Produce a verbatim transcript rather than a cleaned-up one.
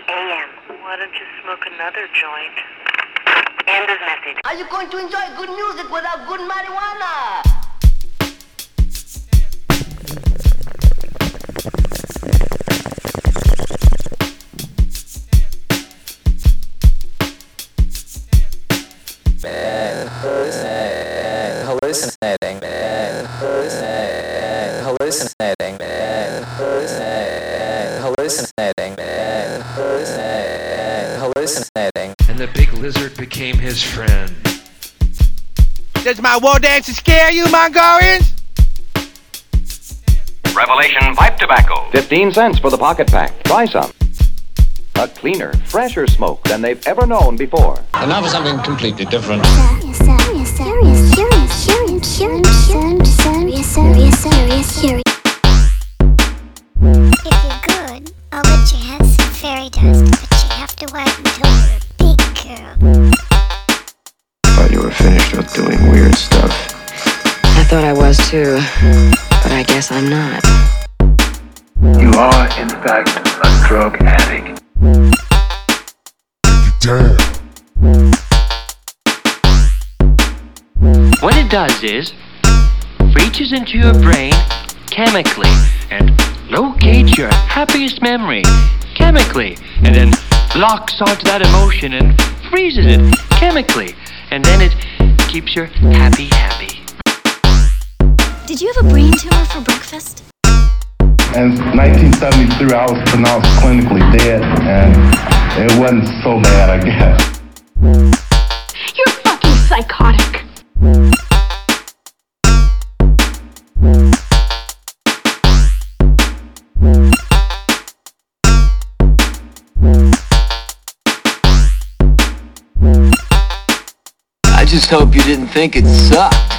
A M. Why don't you smoke another joint? End of message. Are you going to enjoy good music without good marijuana? Man, hallucinating, hallucinating, man, hallucinating, hallucinating, man, hallucinating, hallucinating, man, hallucinating, hallucinating. And the big lizard became his friend. Does my war dance scare you, Mongolians? Revelation pipe tobacco. fifteen cents for the pocket pack. Try some. A cleaner, fresher smoke than they've ever known before. And now for something completely different. If you're good, I'll let you have some fairy dust, but you have to wait until you're a big girl. Thought you were finished with doing weird stuff. I thought I was too, but I guess I'm not. You are, in fact, a drug addict. Damn. What it does is, reaches into your brain chemically and locates your happiest memory chemically, and then locks onto that emotion and freezes it chemically, and then it keeps you happy, happy. Did you have a brain tumor for breakfast? In nineteen seventy-three, I was pronounced clinically dead, and it wasn't so bad, I guess. You're fucking psychotic. I just hope you didn't think it sucked.